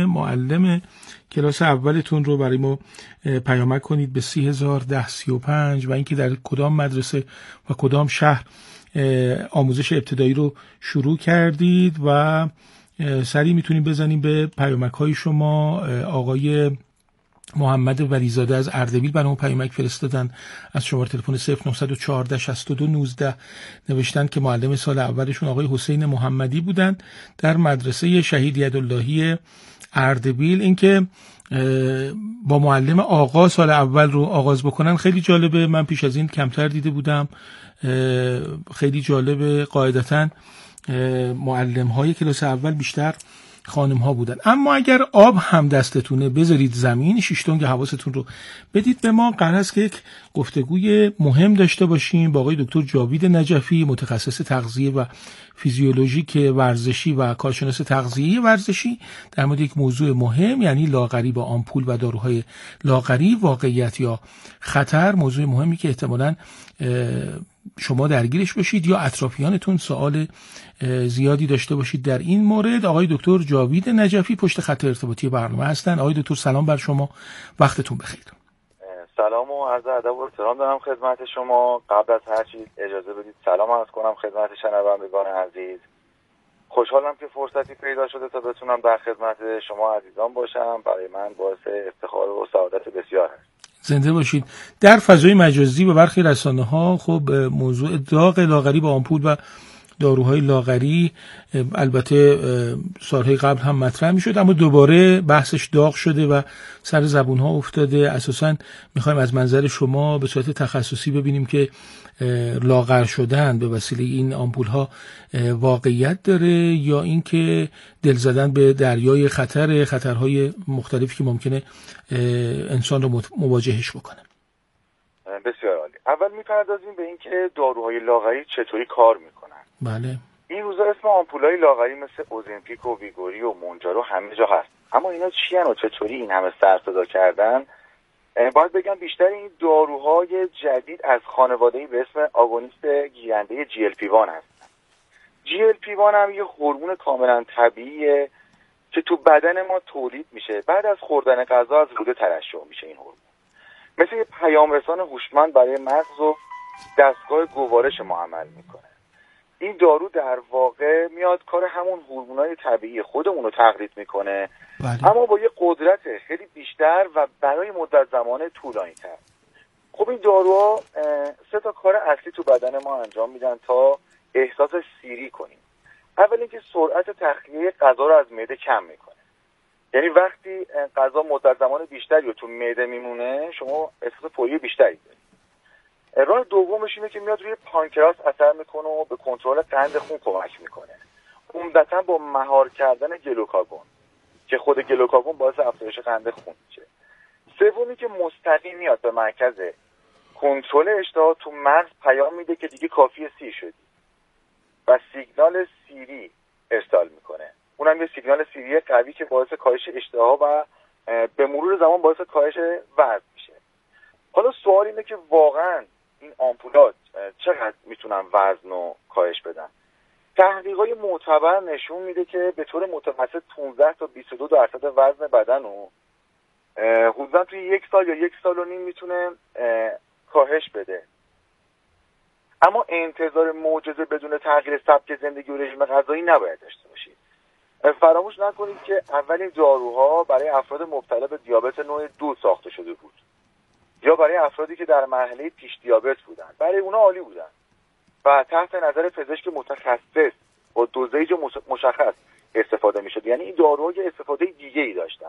معلم کلاس اولتون رو برای ما پیامک کنید به 301035 و اینکه در کدام مدرسه و کدام شهر آموزش ابتدایی رو شروع کردید و سریع میتونیم بزنیم به پیامک های شما. آقای محمد ولیزاده از اردبیل برام پیامک فرستادن از شماره تلفن 0914 62 19 نوشتن که معلم سال اولشون آقای حسین محمدی بودن در مدرسه شهید یداللهی اردبیل. اینکه با معلم آقا سال اول رو آغاز بکنن خیلی جالبه. من پیش از این کمتر دیده بودم. خیلی جالبه. قاعدتاً معلم های کلاس اول بیشتر خانم ها بودن. اما اگر آب هم دستتونه بذارید زمین، شیشتونگ حواستون رو بدید به ما. قرار است که یک گفتگوی مهم داشته باشیم با آقای دکتر جاوید نجفی، متخصص تغذیه و فیزیولوژیک ورزشی و کارشناس تغذیه ورزشی، در مورد یک موضوع مهم، یعنی لاغری با آمپول و داروهای لاغری، واقعیت یا خطر. موضوع مهمی که احتمالاً شما درگیرش باشید یا اطرافیانتون سوال زیادی داشته باشید در این مورد. آقای دکتر جاوید نجفی پشت خط ارتباطی برنامه هستن. آقای دکتر سلام بر شما، وقتتون بخیر. سلام و عرض ادب و احترام دارم خدمت شما. قبل از هر چیز اجازه بدید سلام عرض کنم خدمت شنوندگان عزیز. خوشحالم که فرصتی پیدا شده تا بتونم در خدمت شما عزیزان باشم. برای من باعث افتخار و سعادت بسیار است. زنده باشید. در فضای مجازی و برخی رسانه‌ها خب موضوع داغ لاغری با آمپول و داروهای لاغری البته سالهای قبل هم مطرح میشد، اما دوباره بحثش داغ شده و سر زبونها افتاده. اساساً میخوایم از منظر شما به صورت تخصصی ببینیم که لاغر شدن به وسیله این آمپول ها واقعیت داره یا اینکه دل زدن به دریای خطرهای مختلفی که ممکنه انسان رو مواجهش بکنه. بسیار عالی. اول میپردازیم به اینکه داروهای لاغری چطوری کار میکنن. بله. این روزا اسم آمپولای لاغری مثل اوزمپیک و ویگوری و مونجارو همه جا هست، اما اینا چی هن و چطوری این همه سر صدا کردن؟ باید بگم بیشتر این داروهای جدید از خانواده‌ای به اسم آگونیست گیرنده GLP-1 هستن. GLP-1 هم یه هورمون کاملا طبیعیه که تو بدن ما تولید میشه. بعد از خوردن غذا از روده ترشح میشه. این هورمون مثل یه پیام رسان هوشمند برای مغز و دستگاه گوارش ما عمل میکنه. این دارو در واقع میاد کار همون هورمونای طبیعی خودمون رو تقلید میکنه، اما با یه قدرت خیلی بیشتر و برای مدت زمان طولانی تر. خب این داروها 3 کار اصلی تو بدن ما انجام میدن تا احساس سیری کنیم. اول اینکه سرعت تخلیه غذا رو از معده کم میکنه. یعنی وقتی غذا مدت زمان بیشتری تو معده میمونه شما احساس پوری بیشتری دارید. راه دومش اینه که میاد روی پانکراس اثر میکنه و به کنترل قند خون کمک میکنه، عمدتاً با مهار کردن گلوکاگون که خود گلوکاگون باعث افزایش قند خون میشه. سومی که مستقیم میاد به مرکز کنترل اشتها تو مغز پیام میده که دیگه کافیه سیر شدی و سیگنال سیری ارسال میکنه. اونم یه سیگنال سیری قوی که باعث کاهش اشتها و به مرور زمان باعث کاهش وزن میشه. حالا سوال اینه که واقعاً این آمپولات چقدر میتونن وزن رو کاهش بدن؟ تحقیقات معتبر نشون میده که به طور متوسط 15 تا 22% وزن بدن رو حدوداً توی 1 سال یا 1 سال و نیم میتونه کاهش بده. اما انتظار معجزه بدون تغییر سبک زندگی و رژیم غذایی نباید داشته باشید. فراموش نکنید که اولین داروها برای افراد مبتلا به دیابت نوع 2 ساخته شده بود یا برای افرادی که در مرحله پیش دیابت بودن. برای اونا عالی بودن و تحت نظر پزشک متخصص با دوزیج مشخص استفاده میشد. یعنی این داروها یه استفاده دیگه‌ای داشتن.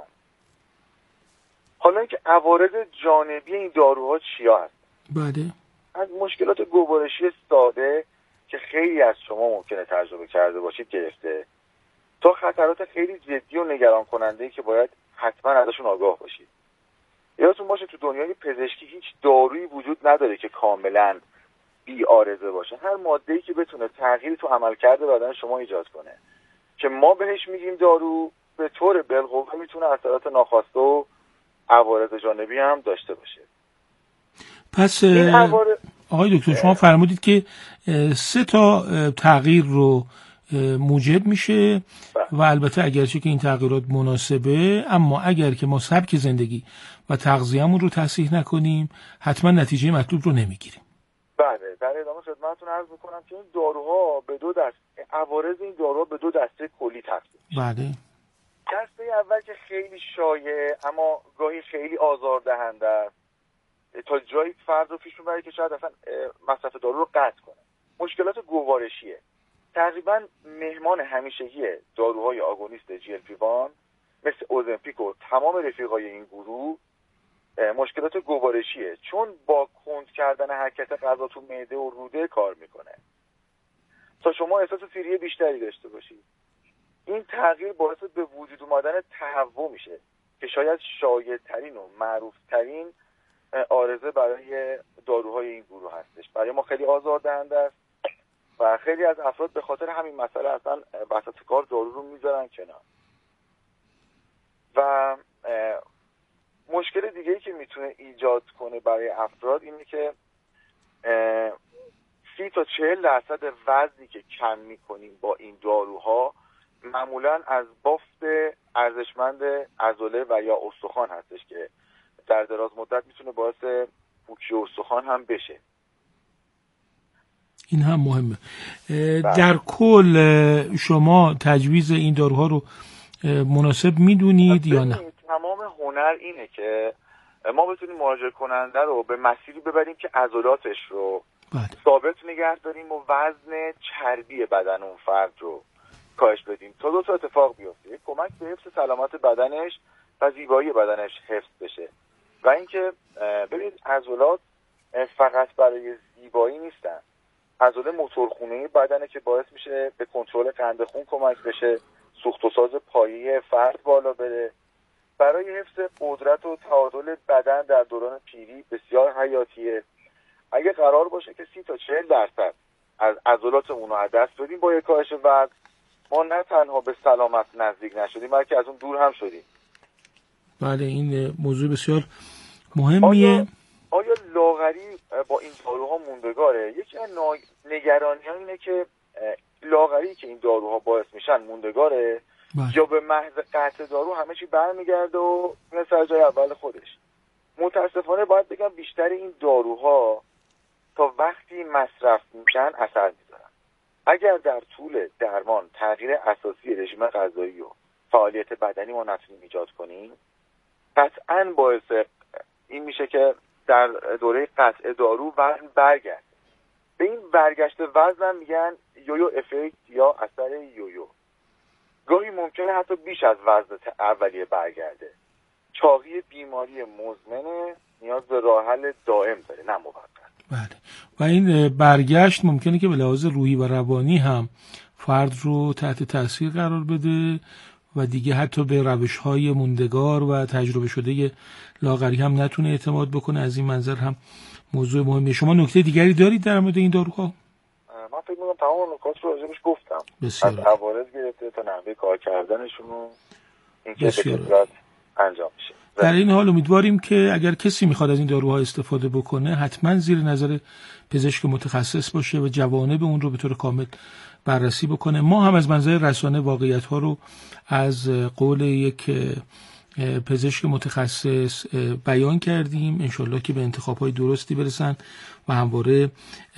حالا اینکه عوارض جانبی این داروها چیا هست؟ بله. از مشکلات گوارشی ساده که خیلی از شما ممکنه تجربه کرده باشید گرفته تا خطرات خیلی جدی و نگران کننده‌ای که باید حتما ازشون آگاه باشید. یادتون باشه تو دنیای پزشکی هیچ دارویی وجود نداره که کاملا بی عارضه باشه. هر ماده‌ای که بتونه تغییری تو عملکرد بدن شما ایجاد کنه که ما بهش میگیم دارو، به طور بالقوه میتونه اثرات ناخواسته و عوارض جانبی هم داشته باشه. پس آقای دکتر شما فرمودید که 3 تغییر رو موجب میشه و البته اگرچه که این تغییرات مناسبه، اما اگر که ما سبک زندگی و تغذیه‌مون رو تصحیح نکنیم حتما نتیجه مطلوب رو نمیگیریم. بله، در ادامه خدمتتون عرض میکنم که این داروها به دو دسته، عوارض این داروها به دو دسته کلی تقسیم میشه. بله. دسته اول که خیلی شایع اما گاهی خیلی آزاردهنده است، تا جایی فرد رو پیش میبره که شاید اصلا مصرف دارو رو قطع کنه. مشکلات گوارشیه. تقریبا مهمان همیشگی داروهای آگونیست GLP-1 مثل اوزمپیک و تمام رفیقای این گروه مشکلات گوارشیه، چون با کند کردن حرکت غذا تو معده و روده کار میکنه تا شما احساس سیری بیشتری داشته باشید. این تغییر باعث به وجود اومدن تهوع میشه که شاید شایع‌ترین و معروف‌ترین عارضه برای داروهای این گروه هستش. برای ما خیلی آزاردهنده است و خیلی از افراد به خاطر همین مسئله اصلا وسط کار دارو رو میذارن کنار. و مشکل دیگه‌ای که میتونه ایجاد کنه برای افراد اینه که 30 تا 40% وزنی که کم میکنیم با این داروها معمولا از بافت ارزشمند عضله و یا استخوان هستش که در دراز مدت میتونه باعث پوکی استخوان هم بشه. این هم مهمه. در کل شما تجویز این داروها رو مناسب میدونید یا نه؟ تمام هنر اینه که ما بتونیم مراجعه کننده رو به مسیری ببریم که عضلاتش رو ثابت نگه داریم و وزن چربی بدن اون فرد رو کاهش بدیم تا دو تا اتفاق بیفته. کمک به حفظ سلامت بدنش و زیبایی بدنش حفظ بشه و اینکه ببینید عضلات فقط برای زیبایی نیستن. عضله موتورخونه بدنه که باعث میشه به کنترل قند خون کمک بشه، سوخت و ساز پایه فرد بالا بره. برای حفظ قدرت و تعادل بدن در دوران پیری بسیار حیاتیه. اگه قرار باشه که 30 تا 40% از عضلاتمون رو از دست بدیم با یک کاهش وزن، ما نه تنها به سلامت نزدیک نشدیم بلکه از اون دور هم شدیم. بله، این موضوع بسیار مهمیه. آیا لاغری با این داروها موندگاره؟ یکی از نگرانی‌ها اینه که لاغری که این داروها باعث میشن موندگاره یا به محض قطع دارو همه چی برمیگرده و میاد سر جای اول خودش. متاسفانه باید بگم بیشتر این داروها تا وقتی مصرف میشن اثر میذارن. اگر در طول درمان تغییر اساسی رژیم غذایی و فعالیت بدنی ما نتونیم ایجاد کنیم، قطعاً باعث این میشه که در دوره قطع دارو وزن برگرده. به این برگشت وزن میگن یویو افکت یا اثر یویو. گاهی ممکنه حتی بیش از وزن اولیه برگرده. چاقی بیماری مزمنه، نیاز به راه حل دائم داره نه موقت. بله، و این برگشت ممکنه که به لحاظ روحی و روانی هم فرد رو تحت تاثیر قرار بده و دیگه حتی به روش‌های موندگار و تجربه شده لاغری هم نتونه اعتماد بکنه. از این منظر هم موضوع مهمه. شما نکته دیگری دارید در مورد این داروها؟ من فکر می‌کنم تمام نکات رو راجعش گفتم. از عوارض گرفته تا نحوه کار کردنشون و اینکه به صورت انجام میشه. در این حال امیدواریم که اگر کسی میخواد از این داروها استفاده بکنه حتما زیر نظر پزشک متخصص باشه و جوانب اون رو به طور کامل بررسی بکنه. ما هم از منظر رسانه واقعیت ها رو از قول یک پزشک متخصص بیان کردیم، انشالله که به انتخاب های درستی برسن و همواره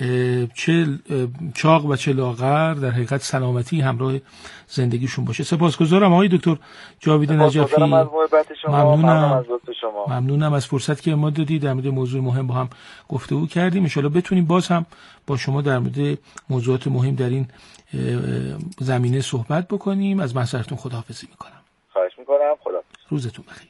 چه چاق و چه لاغر در حقیقت سلامتی همراه زندگیشون باشه. سپاسگزارم آقای دکتر جاوید نجفی. ممنونم از فرصت که ما دادید در مورد موضوع مهم با هم گفتگو کردیم. انشالله بتونیم باز هم با شما در مورد موضوعات مهم در این زمینه صحبت بکنیم. از محضرتون خداحافظی میکنم. خواهش میکنم. خدا روزتون بخیر.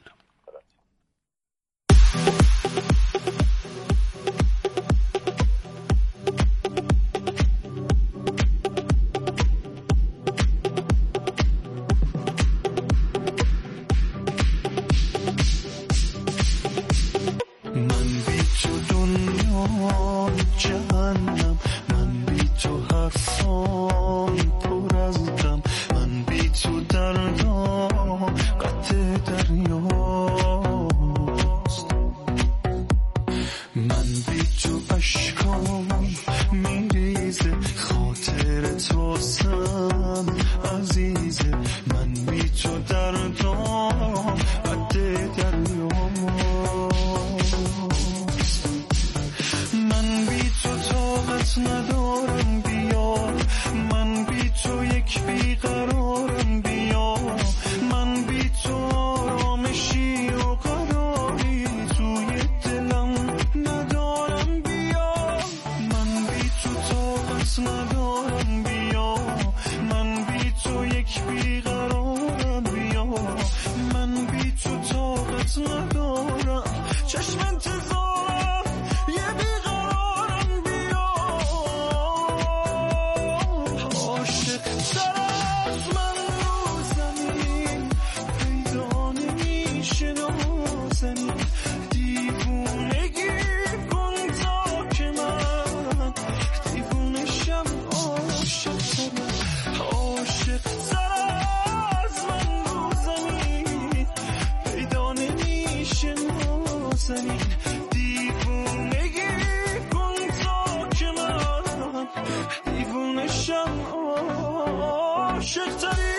میریزه خاطر تو چشم انتظارم یه بیقرارم بیا عاشق تر از من رو زمین پیدا نمیشه نازنین دیوونگی کن تا که من دیوونشم عاشق ترم عاشق تر از من رو زمین پیدا نمیشه نازنین دیوونگی کن تا که من دیوونشم عاشق ترم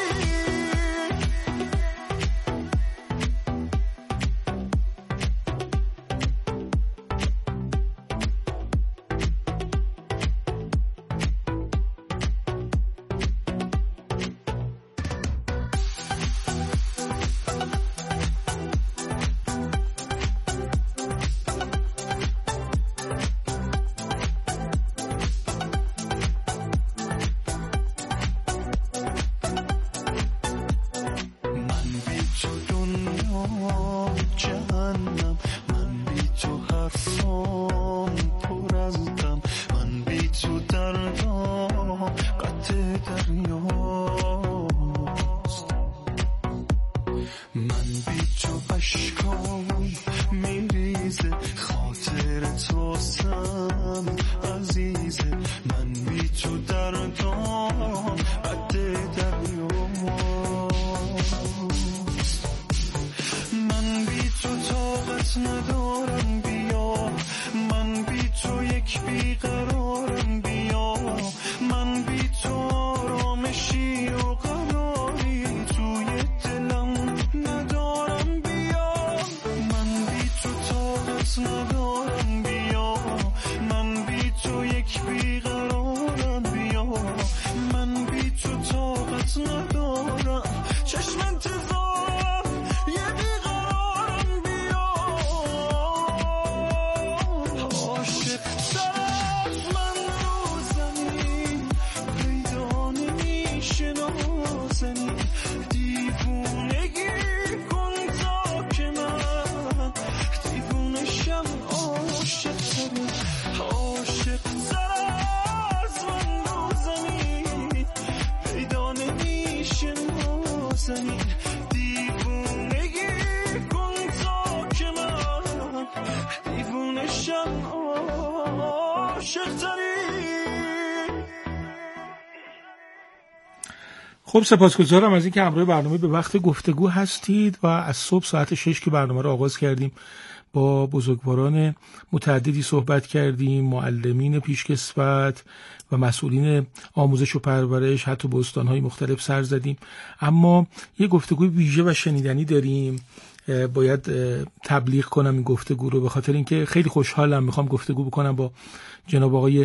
خب سپاسگزارم از اینکه همراه برنامه به وقت گفتگو هستید و از صبح ساعت 6 که برنامه رو آغاز کردیم با بزرگواران متعددی صحبت کردیم، معلمین پیشکسوت و مسئولین آموزش و پرورش، حتی به استان‌های مختلف سر زدیم. اما یه گفتگوی ویژه و شنیدنی داریم، باید تبلیغ کنم این گفتگو رو، به خاطر اینکه خیلی خوشحالم میخوام گفتگو بکنم با جناب آقای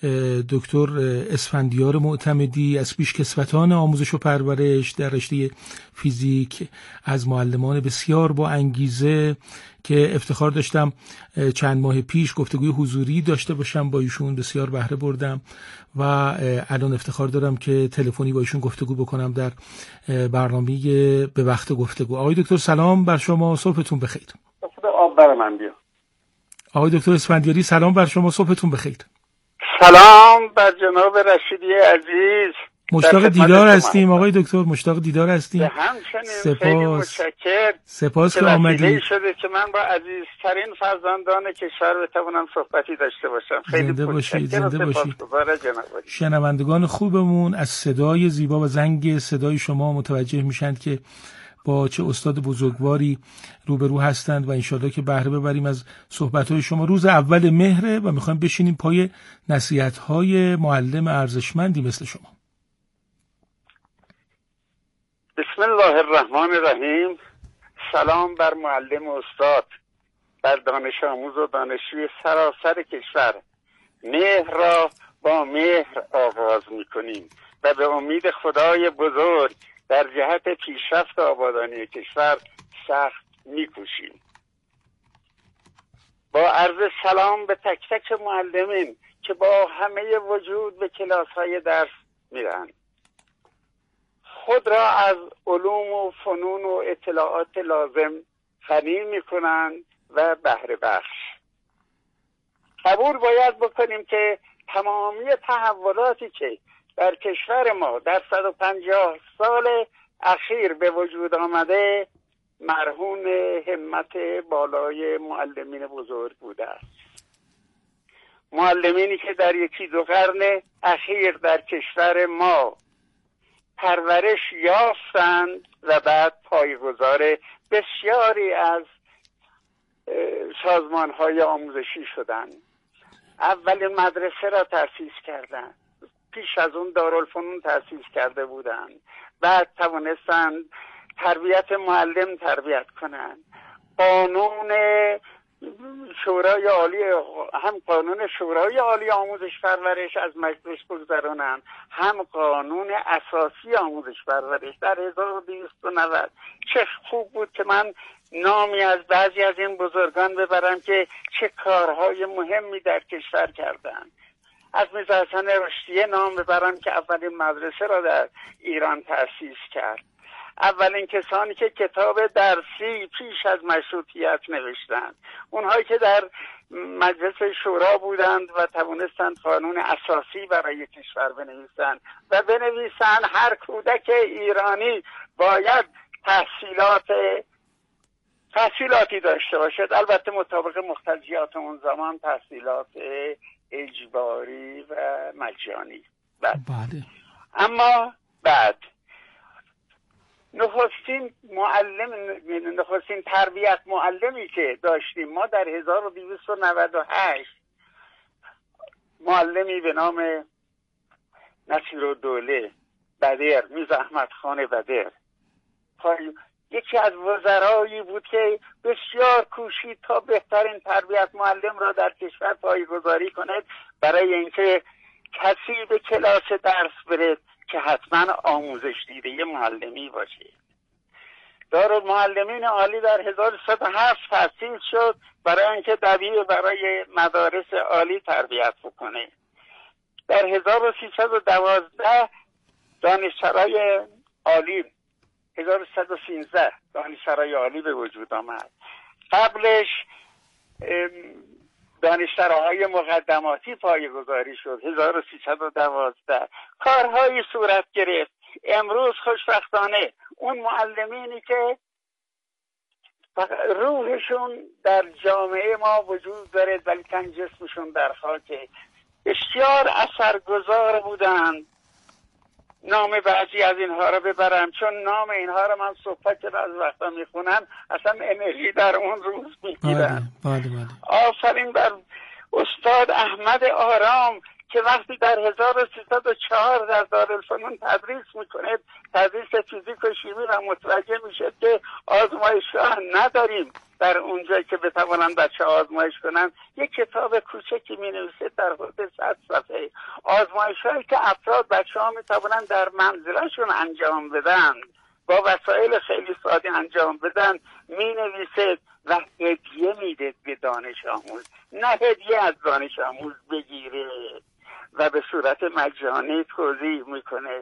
دکتر اسفندیار معتمدی از پیشکسوتان آموزش و پرورش در رشته فیزیک، از معلمان بسیار با انگیزه که افتخار داشتم چند ماه پیش گفتگوی حضوری داشته باشم با ایشون، بسیار بهره بردم و الان افتخار دارم که تلفنی با ایشون گفتگو بکنم در برنامه به وقت گفتگو. آقای دکتر سلام بر شما، صبحتون بخیر. آب بر من بیا. آقای دکتر اسفندیاری سلام بر شما، صبحتون بخیر. سلام بر جناب رشیدی عزیز، مشتاق دیدار هستیم آقای دکتر، مشتاق دیدار هستیم. همچنین خیلی متشکرم. سپاس که آمدید. شده که من با عزیزترین فرزندان کشور بتوانم صحبتی داشته باشم. خیلی زنده باشید، زنده باشید. جناب شنوندگان خوبمون از صدای زیبا و زنگ صدای شما متوجه میشن که با چه استاد بزرگواری روبرو هستند و انشالله که بهره ببریم از صحبت‌های شما. روز اول مهره و میخوایم بشینیم پای نصیحت‌های معلم ارزشمندی مثل شما. بسم الله الرحمن الرحیم. سلام بر معلم و استاد، بر دانش آموز و دانشجوی سراسر کشور. مهر را با مهر آغاز می‌کنیم و به امید خدای بزرگ در جهت پیشرفت آبادانی کشور سخت می‌کوشیم. با عرض سلام به تک تک معلمین که با همه وجود به کلاس‌های درس میرن، خود را از علوم و فنون و اطلاعات لازم غنی میکنند و بهره بخش. قبول باید بکنیم که تمامی تحولاتی که در کشور ما در 150 سال اخیر به وجود آمده مرهون همت بالای معلمین بزرگ بوده است. معلمینی که در 1-2 قرن اخیر در کشور ما پرورش یافتند و بعد پایه‌گذار بسیاری از سازمان‌های آموزشی شدند. اولین مدرسه را تأسیس کردند، پیش از اون دارالفنون تأسیس کرده بودند، بعد توانستند تربیت معلم تربیت کنند. قانون شورای عالی، هم قانون شورای عالی آموزش پرورش از مجلس بگذرانند، هم قانون اساسی آموزش پرورش در 1290. چه خوب بود که من نامی از بعضی از این بزرگان ببرم که چه کارهای مهمی در کشور کردند. از میرزا حسن رشدیه نام ببرم که اولین مدرسه را در ایران تأسیس کرد. اولین کسانی که کتاب درسی پیش از مشروطیت نوشتند، اونهایی که در مجلس شورا بودند و توانستند قانون اساسی برای کشور بنویسند و بنویسند هر کودک ایرانی باید تحصیلاتی داشته باشد، البته مطابق مقتضیات اون زمان تحصیلات اجباری و مجانی. بله. اما بعد نخستین تربیت معلمی که داشتیم ما در 1298 معلمی به نام نصیرالدوله بدر، میرزا احمد خان بدر، یکی از وزرایی بود که بسیار کوشید تا بهترین تربیت معلم را در کشور پایه‌گذاری کند، برای اینکه کسی به کلاس درس برد که حتما آموزش دیده معلمی باشه. دارالمعلمین عالی در 1107 تأسیس شد برای اینکه دبیر برای مدارس عالی تربیت بکنه. در 1312 دانشسرای عالی 1113 دانشسرای عالی به وجود آمد. قبلش دانشسراهای مقدماتی پایه‌گذاری شد. 1312 کارهایی صورت گرفت. امروز خوشبختانه اون معلمینی که روحشون در جامعه ما وجود داره ولی تن جسمشون در خاکه، بسیار اثرگذار بودند. نام بعضی از اینها رو ببرم، چون نام اینها رو من صحبت که از وقتا میخونم اصلا انرژی در اون روز میگیرم. آفرین بر استاد احمد آرام که وقتی در 1304 در دارالفنون تدریس میکنه، تدریس فیزیک و شیمی را متوجه میشه که آزمایشگاه نداریم در اونجایی که بتوانند بچه آزمایش کنن، یک کتاب کوچکی می نویسه در حدود 100 صفحه، آزمایش‌هایی که افراد بچه ها می توانند در منزلشون انجام بدن، با وسایل خیلی ساده انجام بدن، می نویسه و هدیه میده به دانش آموز، نه هدیه از دانش آموز بگیره و به صورت مجانی توضیح میکنه.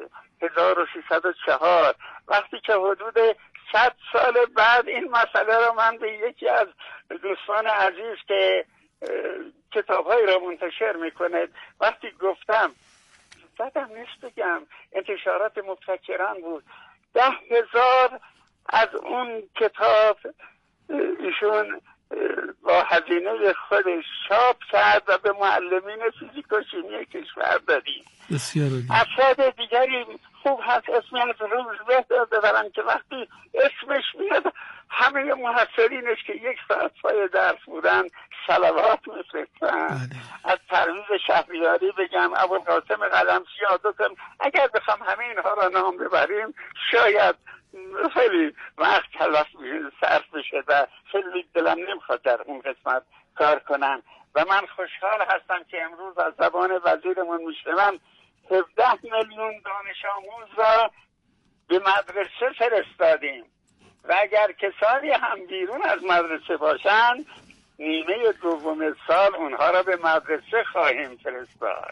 1304 وقتی که حدود 100 سال بعد این مسئله رو من به یکی از دوستان عزیز که کتاب‌های را منتشر میکنه وقتی گفتم، زدم نیست بگم، انتشارات مبتکران بود، 10,000 از اون کتاب ایشون با هزینه خودش چاپ کرد و به معلمین فیزیک و شیمی کشور دادیم. بسیار عالی. افراد دیگری خوب هست اسمی از روزبه ببرن که وقتی اسمش میاد همه محصلینش که 1 ساعت پای درس بودن صلوات میفرستن. از پرویز شهریاری بگم، ابوالقاسم قلمچی، یادتون اگر بخوام همه اینها را نام ببریم شاید خیلی وقت تلف صرف بشه و خیلی دلم نمیخواد در اون قسمت کار کنم و من خوشحال هستم که امروز از زبان وزیرمون میشنوم 17 میلیون دانش آموز را به مدرسه فرستادیم و اگر کسانی هم بیرون از مدرسه باشن نیمه دوم سال اونها را به مدرسه خواهیم فرستاد.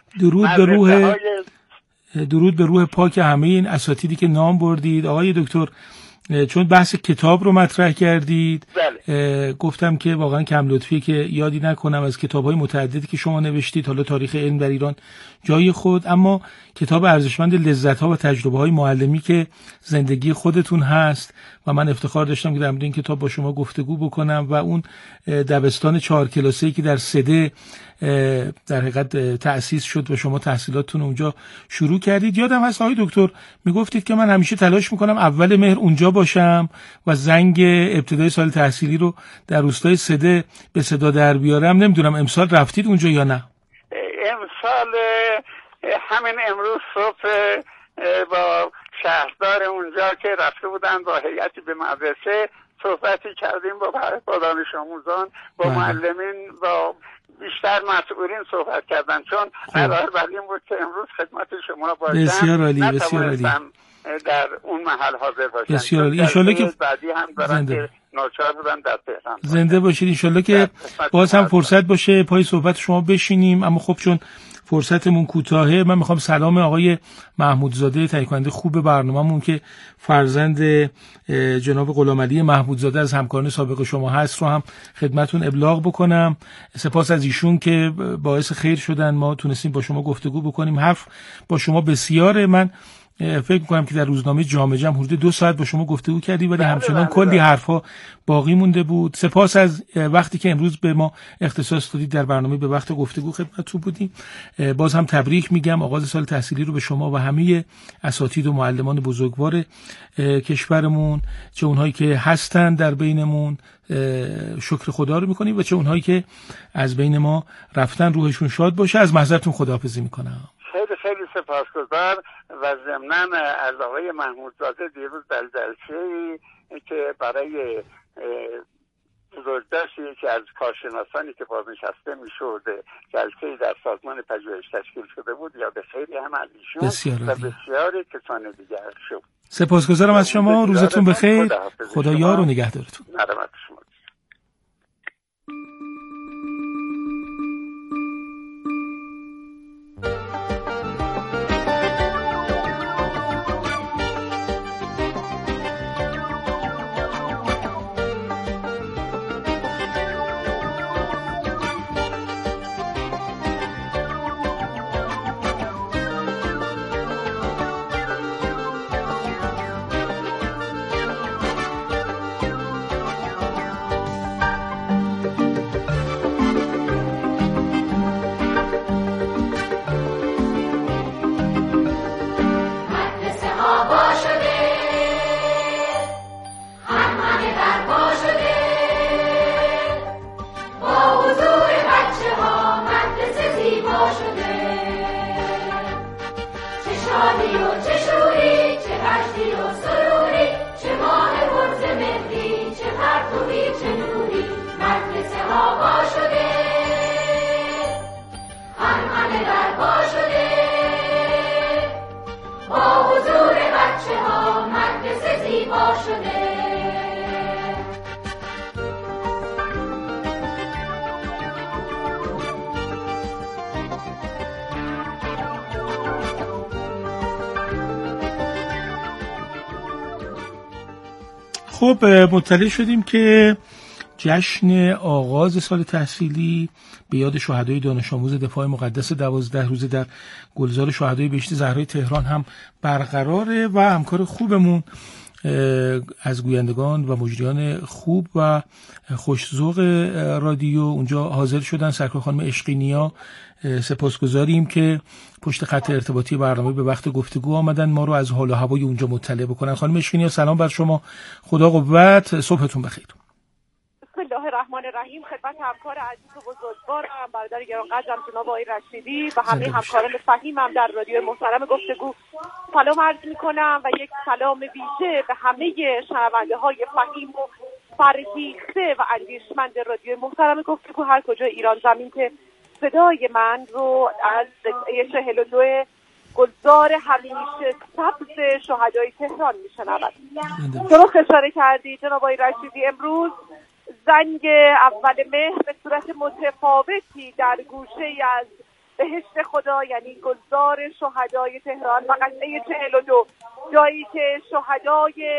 درود به روح پاک همه این اساتیدی که نام بردید. آقای دکتر چون بحث کتاب رو مطرح کردید، بله. گفتم که واقعا کم لطفیه که یادی نکنم از کتاب‌های متعددی که شما نوشتید، حالا تاریخ علم در ایران جای خود، اما کتاب ارزشمند لذت‌ها و تجربه‌های معلمی که زندگی خودتون هست و من افتخار داشتم که در مورد این کتاب با شما گفتگو بکنم و اون دبستان 4 کلاسه‌ای که در سده در حقیقت تأسیس شد و شما تحصیلاتتون اونجا شروع کردید. یادم هست آقای دکتر میگفتید که من همیشه تلاش میکنم اول مهر اونجا باشم و زنگ ابتدای سال تحصیلی رو در روستای سده به صدا در بیارم. نمیدونم امسال رفتید اونجا یا نه؟ امسال همین امروز صبح با شهردار اونجا که رفته بودن با هیئتی به مدرسه صحبتی کردیم، با دانش آموزان، با معلمین، با بیشتر مسئولین صحبت کردن، چون قرار بر این بود که امروز خدمت شما باشم. بسیار عالی، بسیار عالی. در اون محل حاضر باشم. بسیار عالی. انشالله که بعدی هم دارن که ناچار بودن در تهران. زنده باشید. انشالله که باز هم فرصت باشه پای صحبت شما بشینیم، اما خب چون فرصتمون کوتاهه من میخوام سلام آقای محمودزاده تهیه کننده خوب برنامه‌مون که فرزند جناب غلامعلی محمودزاده از همکاران سابق شما هست رو هم خدمتون ابلاغ بکنم. سپاس از ایشون که باعث خیر شدن ما تونستیم با شما گفتگو بکنیم. حرف با شما بسیاره. من فکر می‌کنم که در روزنامه جامعه جمع حدود 2 ساعت با شما گفتگو کردیم ولی همچنان کلی حرفا باقی مونده بود. سپاس از وقتی که امروز به ما اختصاص دادید در برنامه به وقت گفتگو خدمتتون بودیم. باز هم تبریک میگم آغاز سال تحصیلی رو به شما و همه اساتید و معلمان بزرگوار کشورمون، چه اونهایی که هستن در بینمون شکر خدا رو میکنیم و چه اونهایی که از بین ما رفتن روحشون شاد باشه. از محضرتون خداحافظی میکنم. خیلی سپاسگزار و ضمناً از آقای محمودزاده دیروز در جلسه‌ای که برای بزرگداشت یکی از کارشناسانی که بازنشسته میشد جلسه‌ای در سازمان پژوهش تشکیل شده بود، یاد خیلی هم از ایشون و بسیاری کسان دیگر شد. سپاسگزارم از شما. روزتون بخیر. خدا یار و نگهدارتون. نرمت شما. خب مطلع شدیم که جشن آغاز سال تحصیلی به یاد شهدای دانش آموز دفاع مقدس 12 روزه در گلزار شهدای بهشت زهرای تهران هم برقراره و همکار خوبمون از گویندگان و مجریان خوب و خوش‌ذوق رادیو اونجا حاضر شدن. سرکار خانم عشقینیا سپاسگزاریم که پشت خط ارتباطی برنامه به وقت گفتگو آمدن ما رو از حال و هوای اونجا مطلع بکنن. خانم عشقینیا سلام بر شما، خدا قوت، صبحتون بخیر. بسم الله الرحمن الرحیم. خدمت همکار عزیز و بزرگوارم برادر گرانقدرم جناب آقای رشیدی و همه همکاران فهیمم در رادیو محترم گفتگو سلام عرض میکنم و یک سلام ویژه به همه شنونده های فهیم و فرهیخته و اندیشمند رادیو محترم گفتگو هر کجا ایران زمین که صدای من رو از 42 گلزار همیشه سبز شهدای تهران میشنود. درست اشاره کردی جناب آقای رشیدی، امروز زنگ اول مهر به صورت متفاوتی در گوشه از بهشت خدا یعنی گلزار شهدای تهران و قلعه 42 جایی که شهدای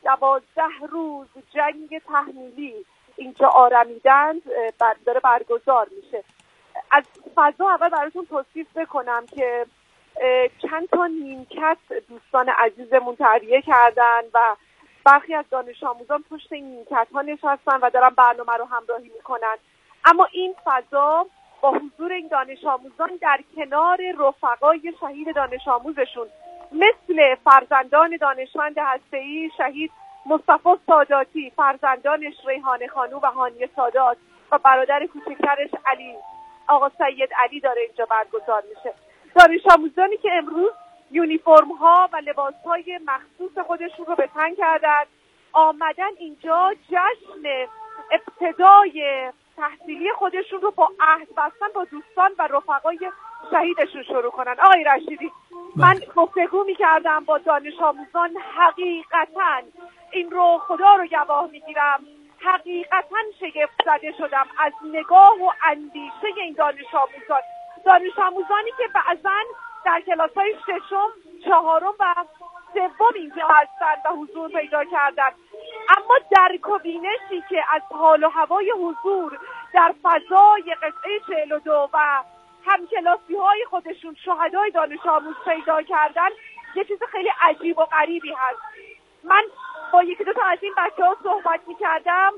12 روز جنگ تحمیلی اینجا آرمیدند داره برگزار میشه. از فضا اول براتون توصیف بکنم که چند تا نیمکت دوستان عزیزمون تهیه کردن و برخی از دانش آموزان پشت این نیمکت ها نشستن و دارن برنامه رو همراهی میکنن. اما این فضا با حضور این دانش آموزان در کنار رفقای شهید دانش آموزشون مثل فرزندان دانشمند هسته‌ای شهید مصطفی ساداتی، فرزندانش ریحانه خانو و هانیه سادات و برادر کوچکترش علی آقا سید علی داره اینجا برگزار میشه. دانش آموزانی که امروز یونیفرم ها و لباس های مخصوص خودشون رو به تن کردن آمدن اینجا جشن ابتدای تحصیلی خودشون رو با عهد بستن با دوستان و رفقای شهیدشون شروع کنن. آقای رشیدی، من گفتگو میکردم با دانش آموزان، حقیقتا این رو خدا رو گواه میگیرم، حقیقتا شگفت زده شدم از نگاه و اندیشه این دانش آموزانی که بعضا در کلاس‌های ششم، چهارم و سوم اینجا هستن و حضور پیدا کردن، اما درک و بینشی که از حال و هوای حضور در فضای قطعه 42 و همکلاسی‌های خودشون شهدای دانش آموز پیدا کردن یه چیز خیلی عجیب و غریبی هست. من با یکی دو تا از این بچه‌ها صحبت می‌کردم،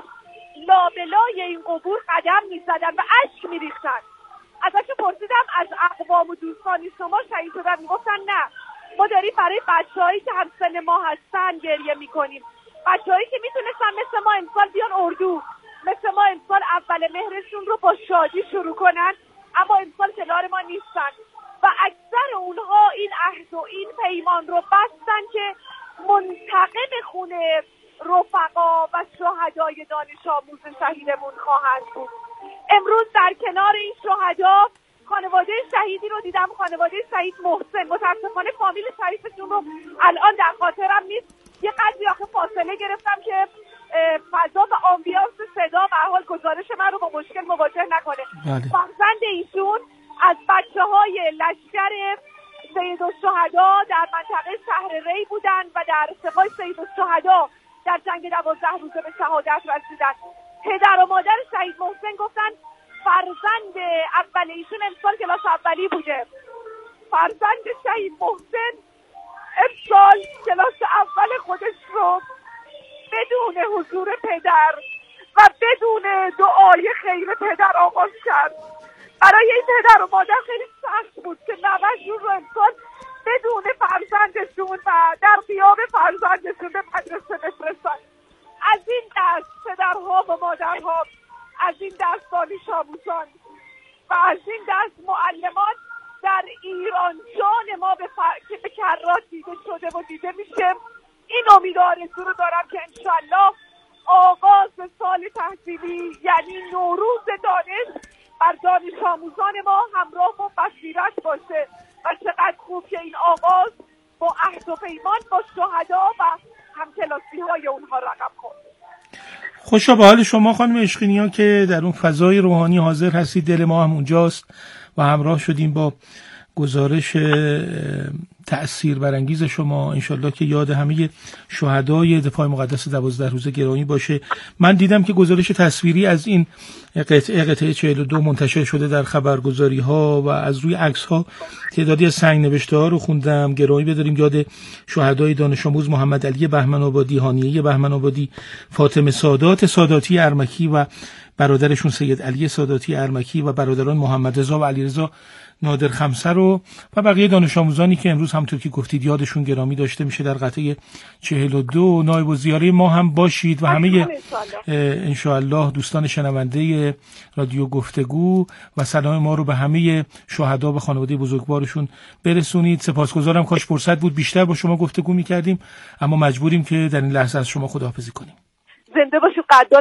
لابلای این قبور قدم می‌زدن و اشک می‌ریختن. ازشون پرسیدم از اقوام و دوستانی شما شهید شدن؟ میگفتن نه، ما داریم برای بچه‌هایی که همسن ما هستن گریه می‌کنیم، بچه‌هایی که میتونستن مثل ما امسال بیان اردو، مثل ما امسال اول مهرشون رو با شادی شروع کنن، اما امسال کنار ما نیستن و اکثر اونها این عهد و این پیمان رو بستن که منتقم خونه رفقا و شهدای دانش آموز شهیدمون خواهند بود. امروز در کنار این شهدا خانواده شهیدی رو دیدم، خانواده شهید محسن. متاسفانه فامیل شریفشون رو الان در خاطرم نیست، یه قدری آخه فاصله گرفتم که فضا و آمبیانس صدا به حال گزارش من رو با مشکل مواجه نکنه. فرزند ایشون از بچه‌های لشکر سیدالشهدا در منطقه شهر ری بودن و در سپاه سیدالشهدا در جنگ 12 روزه به شهادت رسیدن. پدر و مادر شهید محسن گفتن فرزند اول ایشون امسال کلاس اولی بوده، فرزند شهید محسن امسال کلاس اول خودش رو بدون حضور پدر و بدون دعای خیر پدر آغاز کرد. برای این پدر و مادر خیلی سخت بود که نوه‌شون رو امسال بدون فرزندشون و در غیاب فرزندشون به مدرسه بفرستن. از این دست پدرها و مادرها، از این دست دانش آموزان و از این دست معلمان در ایران جان ما که به کرات دیده شده و دیده میشه. این امید آرزو رو دارم که انشالله آغاز سال تحصیلی یعنی نوروز دانش بر دانش آموزان ما همراه با بصیرت باشه و چقدر خوب که این آغاز با عهد و پیمان با شهدا و همکلاسی‌های اونها رقم خورد. خوشا به حال شما خانم عشقینیان که در اون فضای روحانی حاضر هستید، دل ما هم اونجاست و همراه شدیم با گزارش تأثیر برانگیز شما. انشالله که یاد همه شهدای دفاع مقدس 12 روزه گرامی باشه. من دیدم که گزارش تصویری از این قطعه 42 منتشر شده در خبرگزاری ها و از روی عکس ها تعدادی از سنگ نوشته ها رو خوندم. گرامی بداریم یاد شهدای دانش آموز محمد علی بهمن آبادی، هانیه بهمن آبادی، فاطمه ساداتی ارمکی و برادرشون سید علی ساداتی ارمکی و برادران محمد رضا و علیرضا نادر خمسه رو و بقیه دانش آموزانی که امروز همونطور که گفتید یادشون گرامی داشته میشه در قطعه 42. نایب الزیاره ما هم باشید و همه انشاءالله دوستان شنونده رادیو گفتگو و سلام ما رو به همه شهدا و خانواده بزرگوارشون برسونید. سپاسگزارم، کاش فرصت بود بیشتر با شما گفتگو میکردیم اما مجبوریم که در این لحظه از شما خداحافظی کنیم. زنده باشید. قدردان